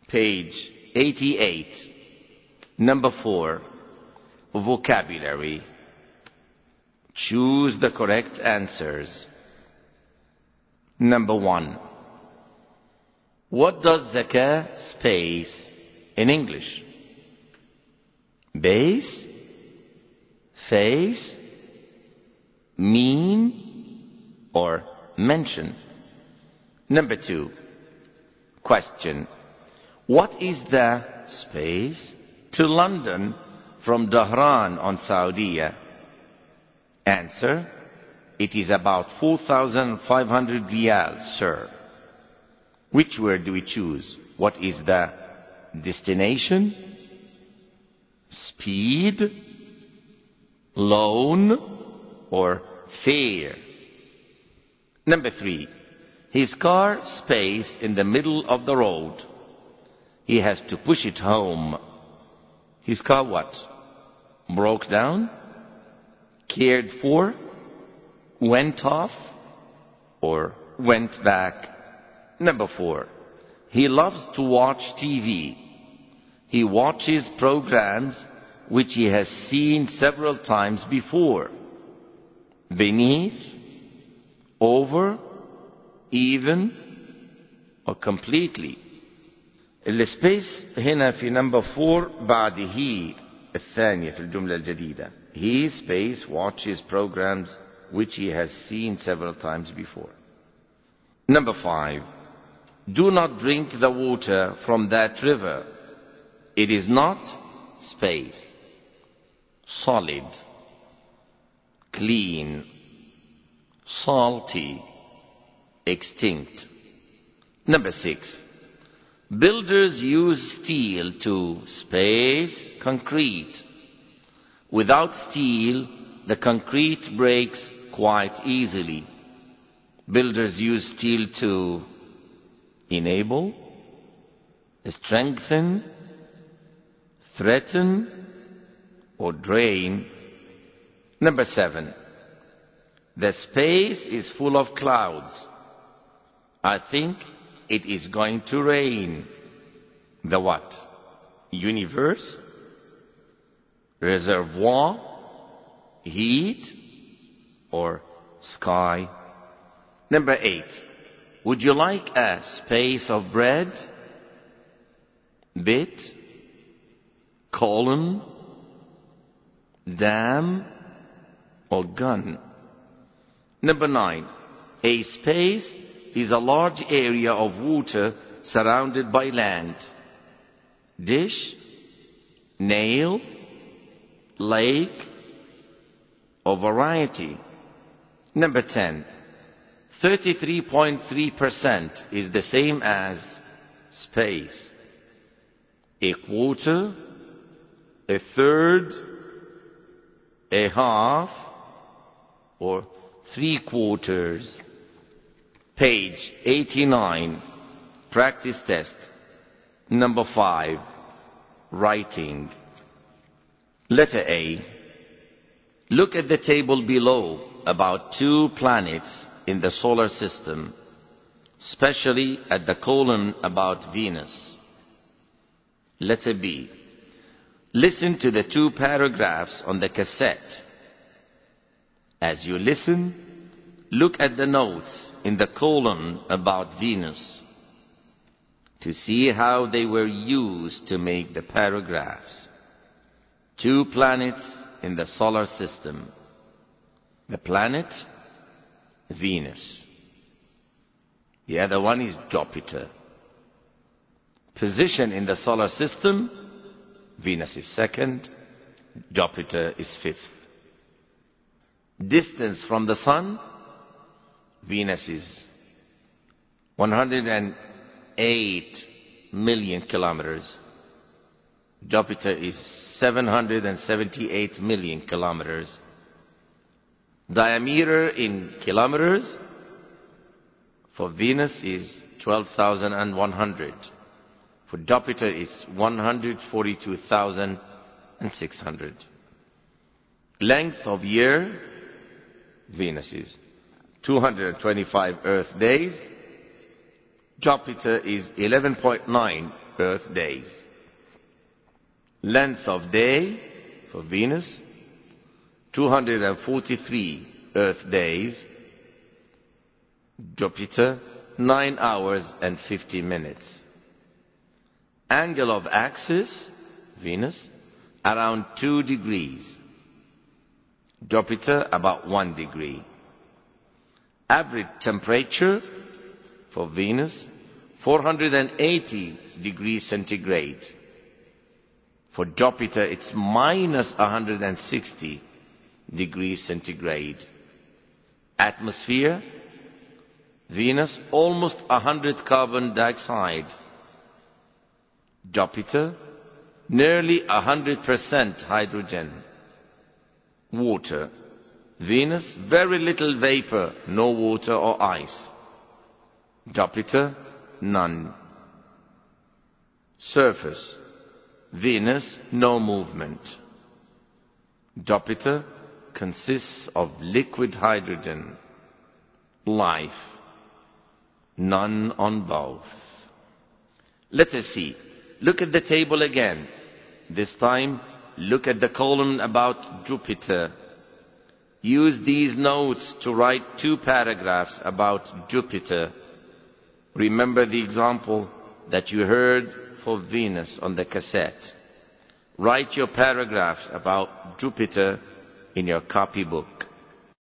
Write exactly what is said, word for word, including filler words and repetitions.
Page eighty-eight. Number four. Vocabulary. Choose the correct answers. Number one. What does zakah space in English? Base, face, mean, or mention? Number two. Question. What is the space to London from Dhahran on Saudi? Answer. It is about four thousand five hundred riyals, sir. Which word do we choose? What is the destination? Speed, loan, or fare? Number three. His car stays in the middle of the road. He has to push it home. His car what? Broke down? Cared for? Went off? Or went back? Number four. He loves to watch T V. He watches programs which he has seen several times before. Beneath, over, even, or completely. السبيس هنا في number four بعد he الثانية في الجملة الجديدة. He space watches programs which he has seen several times before. Number five. Do not drink the water from that river. It is not space, solid, clean, salty, extinct. Number six. Builders use steel to space concrete. Without steel, the concrete breaks quite easily. Builders use steel to enable, strengthen, threaten, or drain. Number seven. The space is full of clouds. I think it is going to rain. The what? Universe, reservoir, heat, or sky? Number eight. Would you like a space of bread, bit, column, dam, or gun? Number nine. A space is a large area of water surrounded by land. Dish, nail, lake, or variety? Number ten. thirty-three point three percent is the same as space. A quarter, a third, a half, or three quarters. Page eighty-nine. Practice test. Number five. Writing. Letter A. Look at the table below about two planets in the solar system, especially at the column about Venus. Letter B. Listen to the two paragraphs on the cassette. As you listen, look at the notes in the column about Venus to see how they were used to make the paragraphs. Two planets in the solar system. The planet Venus. The other one is Jupiter. Position in the solar system, Venus is second, Jupiter is fifth. Distance from the sun, Venus is one hundred eight million kilometers. Jupiter is seven hundred seventy-eight million kilometers. Diameter in kilometers for Venus is twelve thousand one hundred. For Jupiter is one hundred forty-two thousand six hundred. Length of year, Venus is two hundred twenty-five Earth days, Jupiter is eleven point nine Earth days. Length of day for Venus, two hundred forty-three Earth days. Jupiter, nine hours and fifty minutes. Angle of axis, Venus, around two degrees. Jupiter, about one degree. Average temperature for Venus, four hundred eighty degrees centigrade. For Jupiter, it's minus one hundred sixty degrees centigrade. Atmosphere, Venus, almost one hundred carbon dioxide. Jupiter, nearly one hundred percent hydrogen. Water, Venus, very little vapor, no water or ice. Jupiter, none. Surface, Venus, no movement. Jupiter consists of liquid hydrogen. Life, none on both. Let us see. Look at the table again. This time, look at the column about Jupiter. Use these notes to write two paragraphs about Jupiter. Remember the example that you heard for Venus on the cassette. Write your paragraphs about Jupiter in your copybook.